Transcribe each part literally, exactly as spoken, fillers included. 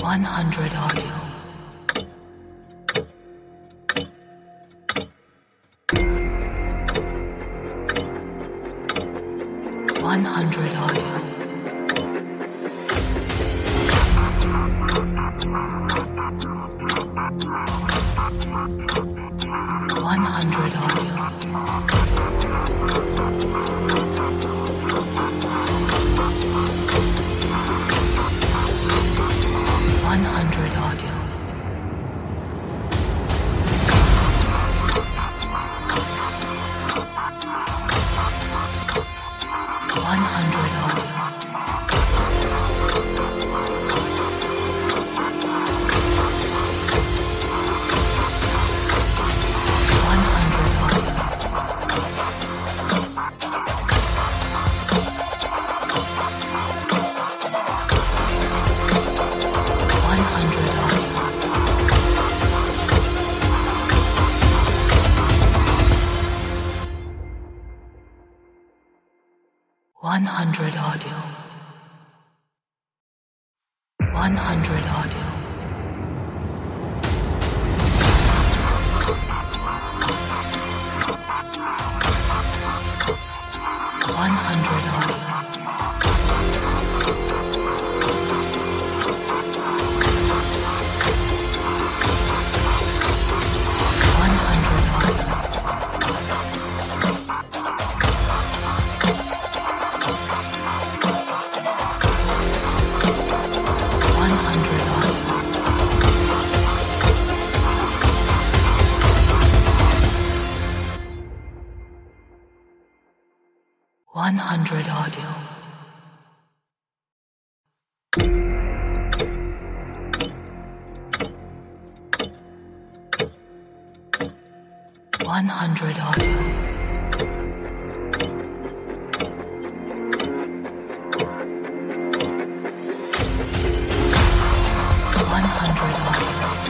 one hundred audio. one hundred audio. one hundred audio. one hundred audio. one hundred audio. one hundred audio. one hundred audio. one hundred audio. one hundred audio. one hundred audio. one hundred audio. one hundred audio. one hundred audio. one hundred audio.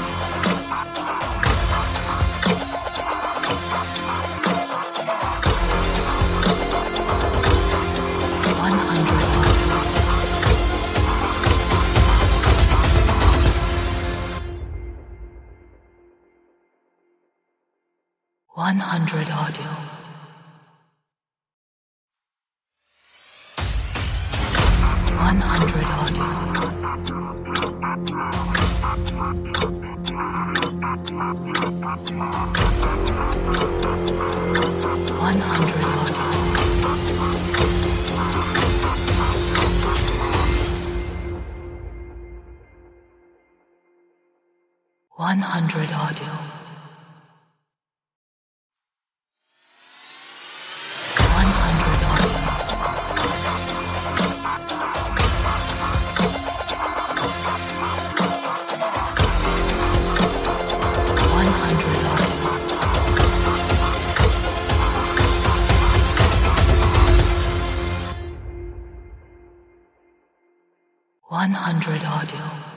one hundred audio. one hundred audio. one hundred audio. one hundred audio. one hundred audio.